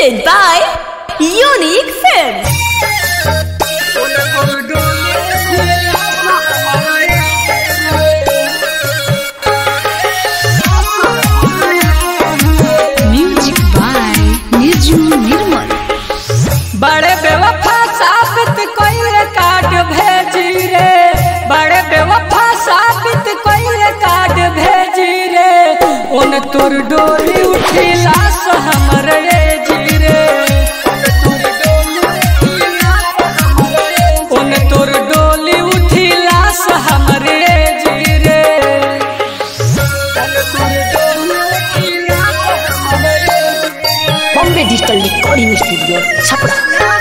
Presented by Unique Films. Music by Niju Nirmal. बड़े बेवफा साबित कोई कार्ड भेजी रे, बड़े बेवफा साबित कोई कार्ड भेजी रे, उन तोर डोली उठी लाश हमर जी रे, उन तोर डोली उठी लाश हमर जी रे। Bombay Digital Recording Studio, Chapra.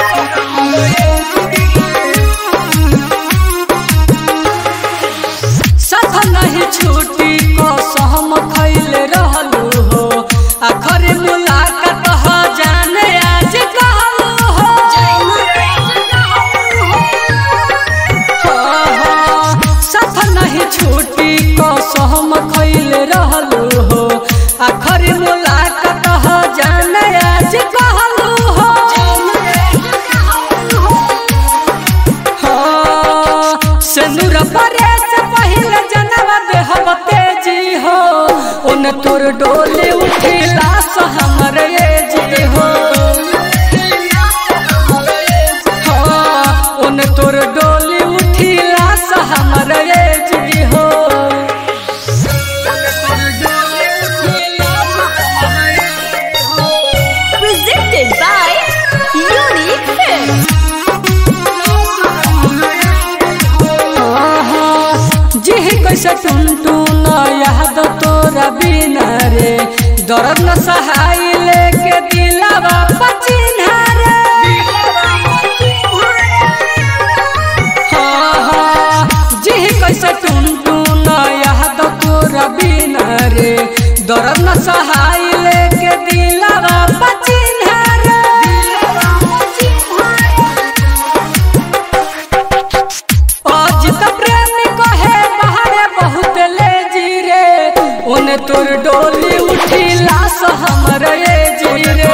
साथ नहीं छूटी को सहम खैल रहलू हो, आखिर मुलाकात हो जाने आज कहलू हो। साथ नहीं छूटी को सहम खैल रहलू हो, आखिर मुलाकात हो जाने आज कहलू हो। सिंदूर परे से पहले जनवा देहब तेजी हो, उन तोर डोली उठी लाश हमर जी हो। उन तोर डोली उठी लाश हमर जी हो। Presented by Unique Films. जी कैसे टुनटू न याद तोरा बिना रे, दर्द न सहाय लेके दिलवा पचिन्हा रे। जी कैसे टुनटू न याद तोरा बिना रे, दर्द न सहाय लेके दिलवा पचिन्हा रे। आज त प्रेम कहे बाहरे बहुत ले जी रे, उन तोर डोली उठी लाश हमर जी रे।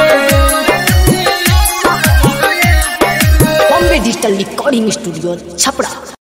Bombay Digital Recording Studio, Chapra.